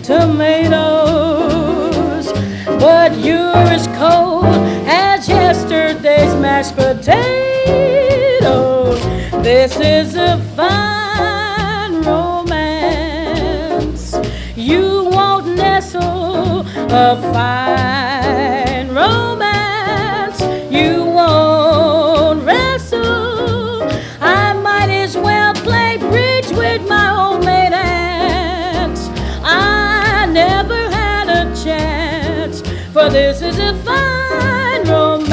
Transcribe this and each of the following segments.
tomatoes, but you're as cold as yesterday's mashed potatoes. This is a fine romance. You won't nestle, a fine romance. You won't wrestle. I might as well play bridge with my homemade hands. I never had a chance, for this is a fine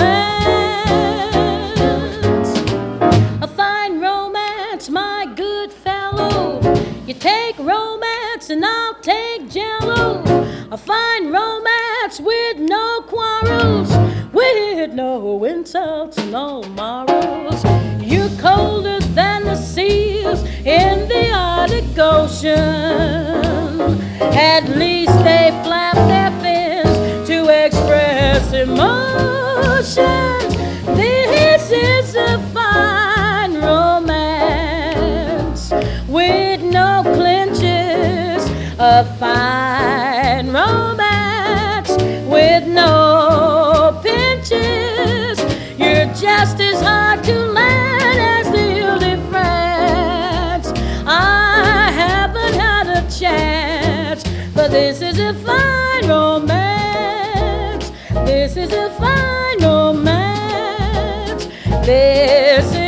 romance. A fine romance, my good fellow. You take romance and I'll take jello. A fine romance with no quarrels, with no insults, no morals. You're colder than the seals in the Arctic Ocean. At least they flap their fins to express emotion. This is a fine romance with no clinches. A fine romance with no pinches. You're just as hard to land as the Ile de France. I haven't had a chance, but this is a fine romance. This is a fine romance. This is